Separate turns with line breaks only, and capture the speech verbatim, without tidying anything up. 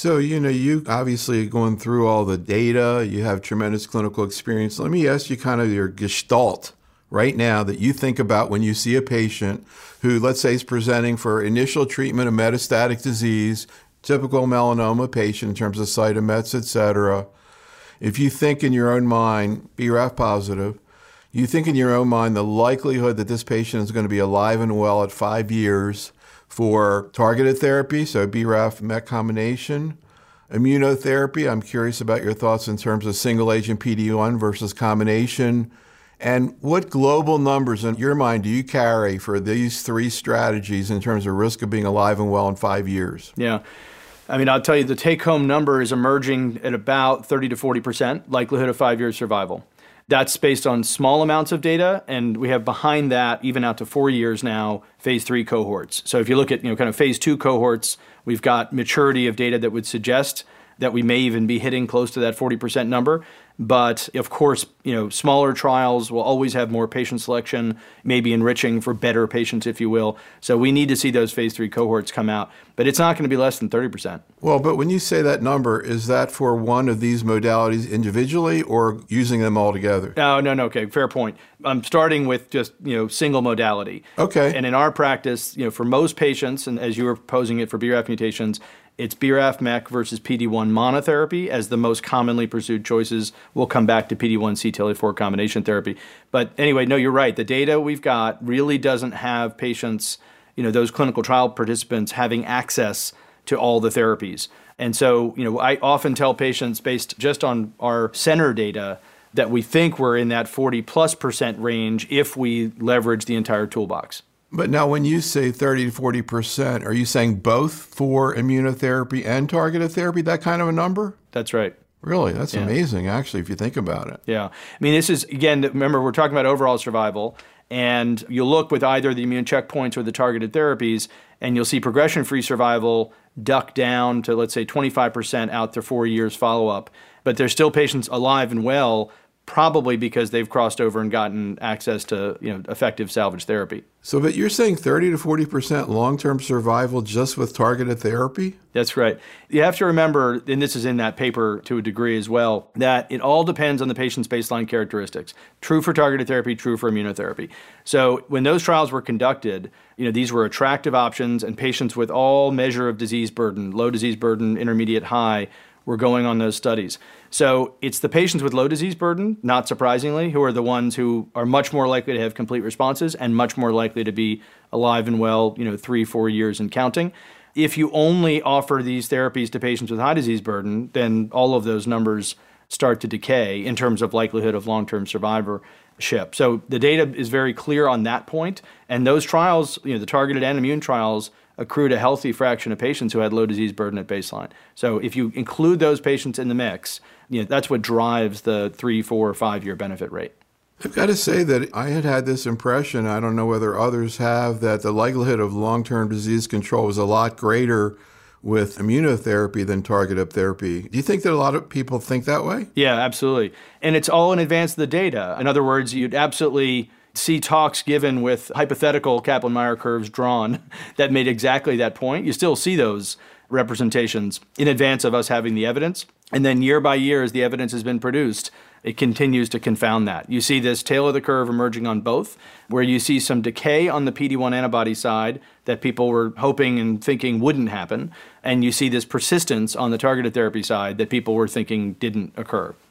So, you know, you obviously going through all the data, you have tremendous clinical experience. Let me ask you kind of your gestalt right now that you think about when you see a patient who, let's say, is presenting for initial treatment of metastatic disease, typical melanoma patient in terms of cytomets, et cetera. If you think in your own mind, B R A F positive, you think in your own mind the likelihood that this patient is going to be alive and well at five years for targeted therapy, so B R A F MEK combination, immunotherapy. I'm curious about your thoughts in terms of single agent P D one versus combination. And what global numbers in your mind do you carry for these three strategies in terms of risk of being alive and well in five years?
Yeah. I mean, I'll tell you, the take-home number is emerging at about thirty to forty percent likelihood of five years survival. That's based on small amounts of data, and we have behind that, even out to four years now, phase three cohorts. So if you look at, you know, kind of phase two cohorts, we've got maturity of data that would suggest that we may even be hitting close to that forty percent number. But of course, you know, smaller trials will always have more patient selection, maybe enriching for better patients, if you will. So we need to see those phase three cohorts come out, but it's not going to be less than thirty percent.
Well, but when you say that number, is that for one of these modalities individually or using them all together?
No, no, no. Okay, fair point. I'm starting with just, you know, single modality.
Okay.
And in our practice, you know, for most patients, and as you were posing it for B R A F mutations, it's B R A F MEK versus P D one monotherapy as the most commonly pursued choices. We'll come back to P D one C T L A four combination therapy. But anyway, no, you're right. The data we've got really doesn't have patients, you know, those clinical trial participants having access to all the therapies. And so, you know, I often tell patients based just on our center data that we think we're in that forty plus percent range if we leverage the entire toolbox.
But now when you say thirty to forty percent, are you saying both for immunotherapy and targeted therapy, that kind of a number?
That's right.
Really? That's
yeah.
amazing, actually, if you think about it.
Yeah. I mean, this is, again, remember, we're talking about overall survival, and you look with either the immune checkpoints or the targeted therapies, and you'll see progression-free survival duck down to, let's say, twenty-five percent out to four years follow-up. But there's still patients alive and well, probably because they've crossed over and gotten access to, you know, effective salvage therapy.
So, but you're saying thirty to forty percent long-term survival just with targeted therapy?
That's right. You have to remember, and this is in that paper to a degree as well, that it all depends on the patient's baseline characteristics. True for targeted therapy, true for immunotherapy. So when those trials were conducted, you know, these were attractive options, and patients with all measure of disease burden, low disease burden, intermediate, high, were going on those studies. So it's the patients with low disease burden, not surprisingly, who are the ones who are much more likely to have complete responses and much more likely to be alive and well, you know, three, four years and counting. If you only offer these therapies to patients with high disease burden, then all of those numbers start to decay in terms of likelihood of long-term survivorship. So the data is very clear on that point, and those trials, you know, the targeted and immune trials, accrued a healthy fraction of patients who had low disease burden at baseline. So if you include those patients in the mix, you know, that's what drives the three, four, five-year benefit rate.
I've got to say that I had had this impression, I don't know whether others have, that the likelihood of long-term disease control was a lot greater with immunotherapy than targeted therapy. Do you think that a lot of people think that way?
Yeah, absolutely. And it's all in advance of the data. In other words, you'd absolutely see talks given with hypothetical Kaplan-Meier curves drawn that made exactly that point. You still see those representations in advance of us having the evidence. And then year by year, as the evidence has been produced, it continues to confound that. You see this tail of the curve emerging on both, where you see some decay on the P D one antibody side that people were hoping and thinking wouldn't happen, and you see this persistence on the targeted therapy side that people were thinking didn't occur.